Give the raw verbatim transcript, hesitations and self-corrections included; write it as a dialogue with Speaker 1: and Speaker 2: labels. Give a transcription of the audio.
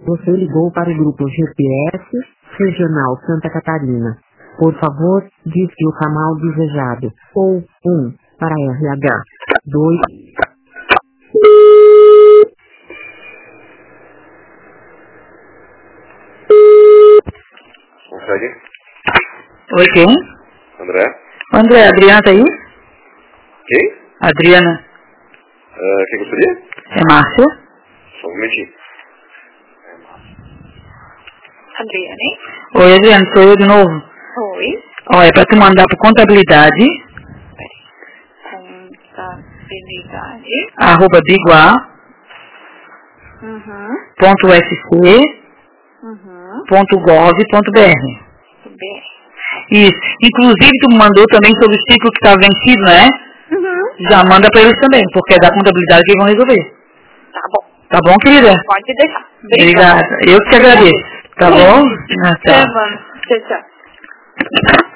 Speaker 1: Você ligou para o grupo G P S, Regional Santa Catarina. Por favor, disque o ramal desejado. Ou um para R H. dois.
Speaker 2: Consegue?
Speaker 3: Oi, quem?
Speaker 2: André?
Speaker 3: André, Adriana tá aí?
Speaker 2: Quem?
Speaker 3: Adriana.
Speaker 2: Uh, quem gostaria?
Speaker 3: É Márcia?
Speaker 2: Só um momentinho.
Speaker 4: Adriane?
Speaker 3: Oi, Adriana, sou eu de novo.
Speaker 4: Oi.
Speaker 3: Olha, é pra tu mandar pro contabilidade.
Speaker 4: Contabilidade.
Speaker 3: Arroba biguá.
Speaker 4: Uhum.
Speaker 3: Ponto sc.
Speaker 4: Uhum.
Speaker 3: Ponto gov. Ponto br.
Speaker 4: Bem.
Speaker 3: Isso. Inclusive, tu me mandou também sobre o ciclo que tá vencido, né?
Speaker 4: Uhum.
Speaker 3: Já manda pra eles também, porque é da contabilidade que eles vão resolver.
Speaker 4: Tá bom.
Speaker 3: Tá bom, querida?
Speaker 4: Pode deixar.
Speaker 3: Obrigada. Eu que te agradeço. Tá bom? Ah, tá.
Speaker 4: Até, mano. Tchau, tchau.